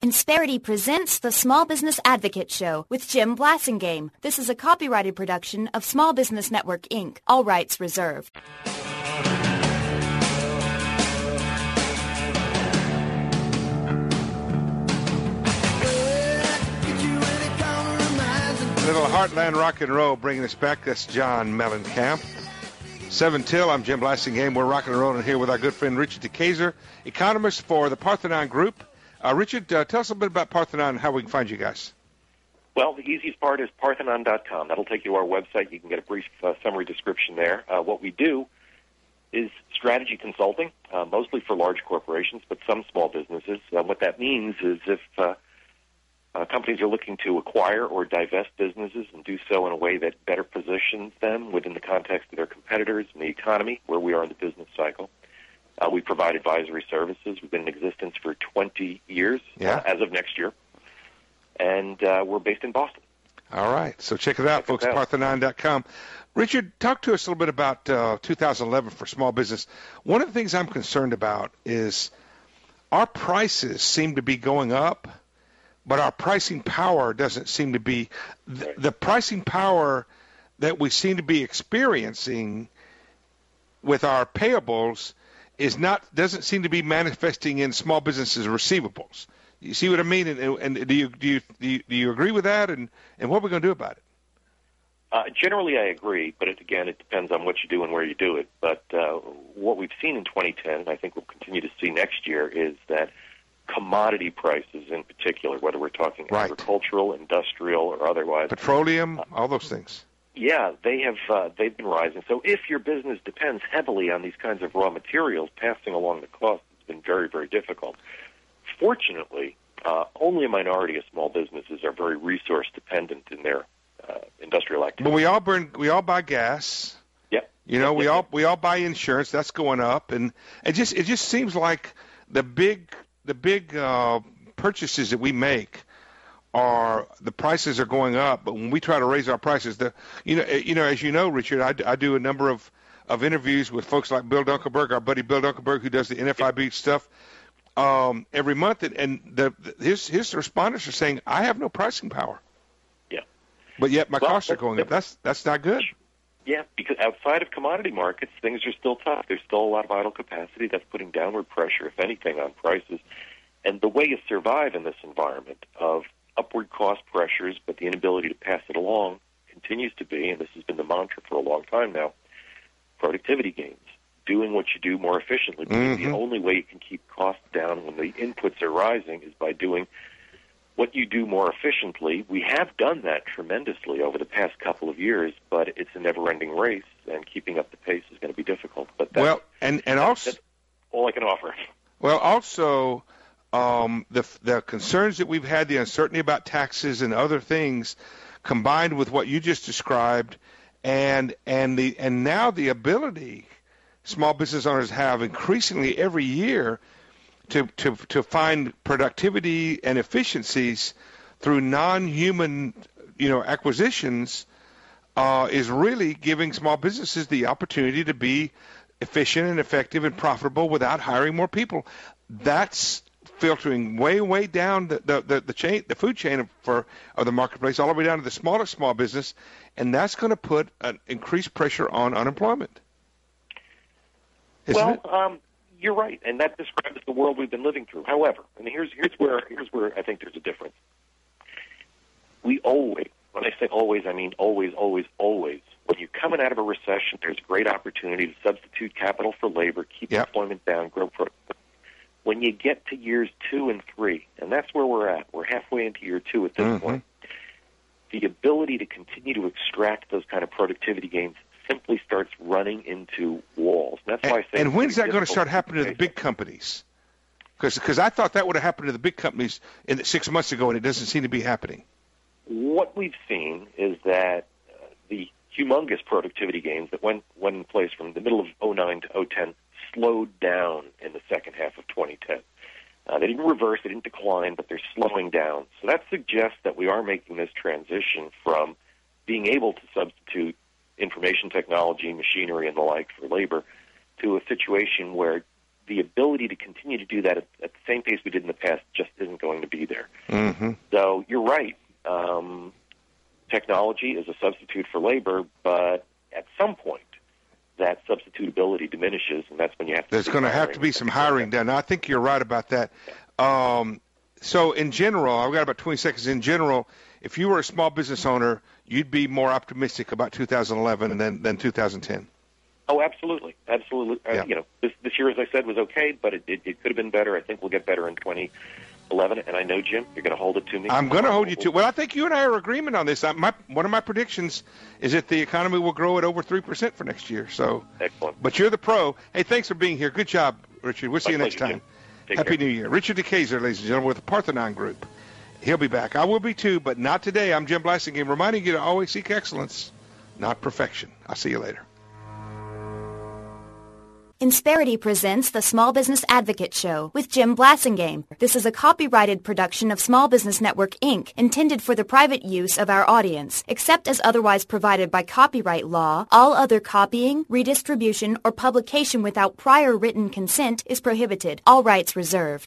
Insperity presents the Small Business Advocate Show with Jim Blasingame. This is a copyrighted production of Small Business Network, Inc., all rights reserved. Little Heartland rock and roll bringing us back. That's John Mellencamp. 7 till, I'm Jim Blasingame. We're rocking and rolling here with our good friend Richard DeKaiser, economist for the Parthenon Group. Richard, tell us a little bit about Parthenon and how we can find you guys. Well, the easiest part is Parthenon.com. That'll take you to our website. You can get a brief summary description there. What we do is strategy consulting, mostly for large corporations, but some small businesses. What that means is if companies are looking to acquire or divest businesses and do so in a way that better positions them within the context of their competitors and the economy, where we are in the business cycle. We provide advisory services. We've been in existence for 20 years as of next year, and we're based in Boston. All right, so check it out, folks, Parthenon.com. Richard, talk to us a little bit about 2011 for small business. One of the things I'm concerned about is our prices seem to be going up, but our pricing power doesn't seem to be the pricing power that we seem to be experiencing with our payables doesn't seem to be manifesting in small businesses' receivables. You see what I mean? And do you agree with that? And what are we going to do about it? Generally, I agree, but it depends on what you do and where you do it. But what we've seen in 2010, and I think we'll continue to see next year, is that commodity prices in particular, whether we're talking agricultural, industrial, or otherwise. Petroleum, all those things. Yeah, they've been rising. So if your business depends heavily on these kinds of raw materials, passing along the cost has been very, very difficult. Fortunately, only a minority of small businesses are very resource dependent in their industrial activity. But we all buy gas. Yep. We all buy insurance. That's going up, and it just seems like the big purchases that we make the prices are going up. But when we try to raise our prices, as you know, Richard, I do a number of interviews with folks like Bill Dunkelberg, our buddy Bill Dunkelberg, who does the NFIB stuff every month, and his respondents are saying, I have no pricing power. Yeah. But yet my costs are going up. That's not good. Yeah, because outside of commodity markets, things are still tough. There's still a lot of idle capacity that's putting downward pressure, if anything, on prices. And the way you survive in this environment of upward cost pressures, but the inability to pass it along continues to be, and this has been the mantra for a long time now, productivity gains. Doing what you do more efficiently. Because the only way you can keep costs down when the inputs are rising is by doing what you do more efficiently. We have done that tremendously over the past couple of years, but it's a never-ending race, and keeping up the pace is going to be difficult. But that's all I can offer. Well, also, the concerns that we've had, the uncertainty about taxes and other things, combined with what you just described, and now the ability small business owners have increasingly every year to find productivity and efficiencies through non-human acquisitions is really giving small businesses the opportunity to be efficient and effective and profitable without hiring more people. That's filtering way down the chain, the food chain of the marketplace, all the way down to the smallest small business, and that's going to put an increased pressure on unemployment. You're right, and that describes the world we've been living through. However, and here's where I think there's a difference. We always, when I say always, I mean always. When you're coming out of a recession, there's a great opportunity to substitute capital for labor, keep employment down, grow productivity. When you get to years 2 and 3, and that's where we're at, we're halfway into year 2 at this point, the ability to continue to extract those kind of productivity gains simply starts running into walls. That's why I say. And when's that going to start happening to the big companies? Because I thought that would have happened to the big companies 6 months ago, and it doesn't seem to be happening. What we've seen is that the humongous productivity gains that went in place from the middle of 2009 to 2010 slowed down in the second half of 2010. They didn't reverse, they didn't decline, but they're slowing down. So that suggests that we are making this transition from being able to substitute information technology, machinery, and the like for labor to a situation where the ability to continue to do that at the same pace we did in the past just isn't going to be there. Mm-hmm. So you're right. Technology is a substitute for labor, but at some point, that substitutability diminishes, and that's when you have to. There's going to have to be some hiring done. I think you're right about that. So in general, I've got about 20 seconds. In general, if you were a small business owner, you'd be more optimistic about 2011 than 2010. Oh, absolutely, absolutely. Yeah. This year, as I said, was okay, but it could have been better. I think we'll get better in 2011, and I know, Jim, you're going to hold it to me. I'm going to hold you to. Well, I think you and I are in agreement on this. One of my predictions is that the economy will grow at over 3% for next year. So, excellent. But you're the pro. Hey, thanks for being here. Good job, Richard. We'll see you next time. Happy New Year. Richard DeKayser, ladies and gentlemen, with the Parthenon Group. He'll be back. I will be too, but not today. I'm Jim Blasingame, reminding you to always seek excellence, not perfection. I'll see you later. Insperity presents the Small Business Advocate Show with Jim Blasingame. This is a copyrighted production of Small Business Network, Inc., intended for the private use of our audience. Except as otherwise provided by copyright law, all other copying, redistribution, or publication without prior written consent is prohibited. All rights reserved.